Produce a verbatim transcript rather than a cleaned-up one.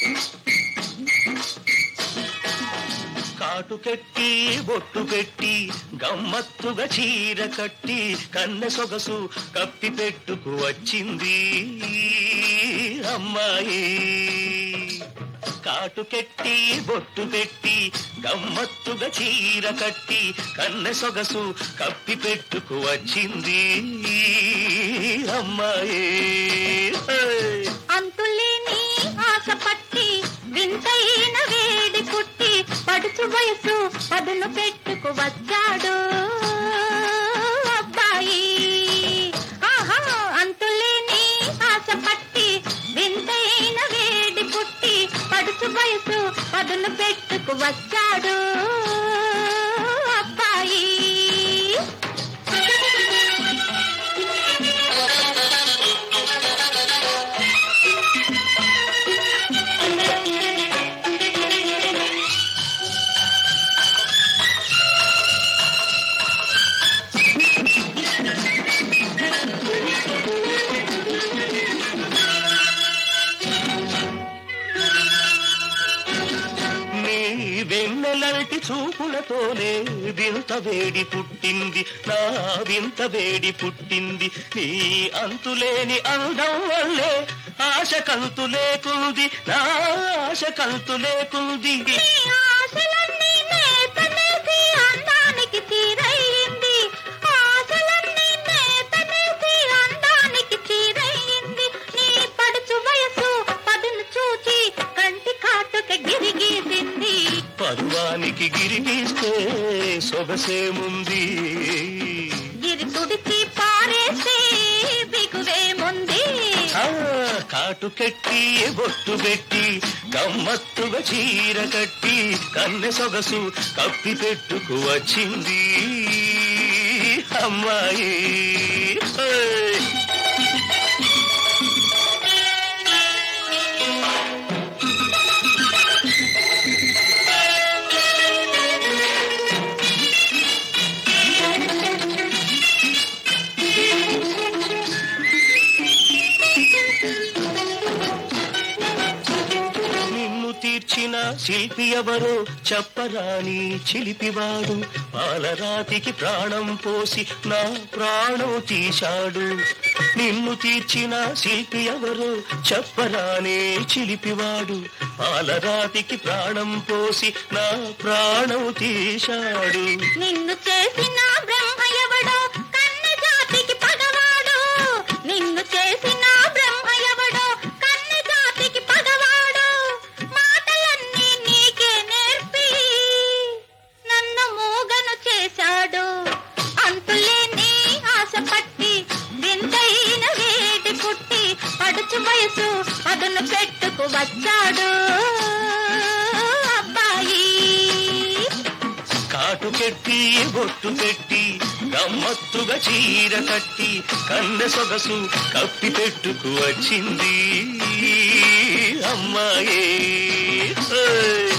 కాటుకెట్టి బొట్టు పెట్టి గమ్మత్తుగా చీర కట్టి కన్నె సొగసు కప్పి పెట్టుకు వచ్చింది అమ్మాయి. కాటుకెట్టి బొట్టు పెట్టి గమ్మత్తుగా చీర కట్టి కన్నె సొగసు కప్పి పెట్టుకు వచ్చింది అమ్మాయి. అంతులేని ఆశ పట్టి వింతైన వేడి పుట్టి పడుచు వయసు పదును పెట్టుకు వచ్చాడు అబ్బాయి. ఆహా అంతులేని ఆశ పట్టి వింతైన వేడి పుట్టి పడుచు వయసు పదును పెట్టుకు వచ్చాడు అబ్బాయి. వెన్నెలటి చూపులతోనే వింత వేడి పుట్టింది, నా వింత వేడి పుట్టింది. నీ అంతులేని అందం వల్లే ఆశ కంతు లేకుంది, నా ఆశ కంతు లేకుంది. అందానికి తీరయింది, ఆశలన్నీ నేతనేసి అందానికి తీరయింది. నీ పడుచు వయసు పదును చూచి కంటి కాటుక గిరిగీసింది. పరువానికి గిరిగిస్తే సొగసేముంది, గిరి తుడిచి పారేస్తే బిగువేముంది. కాటుకెట్టి బొట్టు పెట్టి గమ్మత్తుగా చీర కట్టి కన్నె సొగసు కప్పి పెట్టుకు వచ్చింది అమ్మాయి. తీర్చిన శిల్పి ఎవరో చెప్పరాని చిలిపివాడు, పాలరాతికి ప్రాణం పోసి నా ప్రాణం తీశాడు. నిన్ను తీర్చిన శిల్పి ఎవరో చెప్పరానే చిలిపివాడు, పాలరాతికి ప్రాణం పోసి నా ప్రాణం తీశాడు. నిన్ను చేసిన బ్రహ్మ ఎవడో కన్న జాతికి పగవాడు, నిన్ను చేసిన బ్రహ్మ ఎవడో కన్న జాతికి పగవాడు. మాటలన్నీ నీకే నేర్పి నన్ను మూగను చేశాడు. అంతులేని ఆశ పట్టి వింతైన వేడి పుట్టి పడుచు వయసు పదును పెట్టుకు వచ్చాడు అబ్బాయి. కాటుకెట్టి బొట్టు పెట్టి గమ్మత్తుగా చీర కట్టి కన్నె సొగసు కప్పి పెట్టుకు వచ్చింది అమ్మాయి.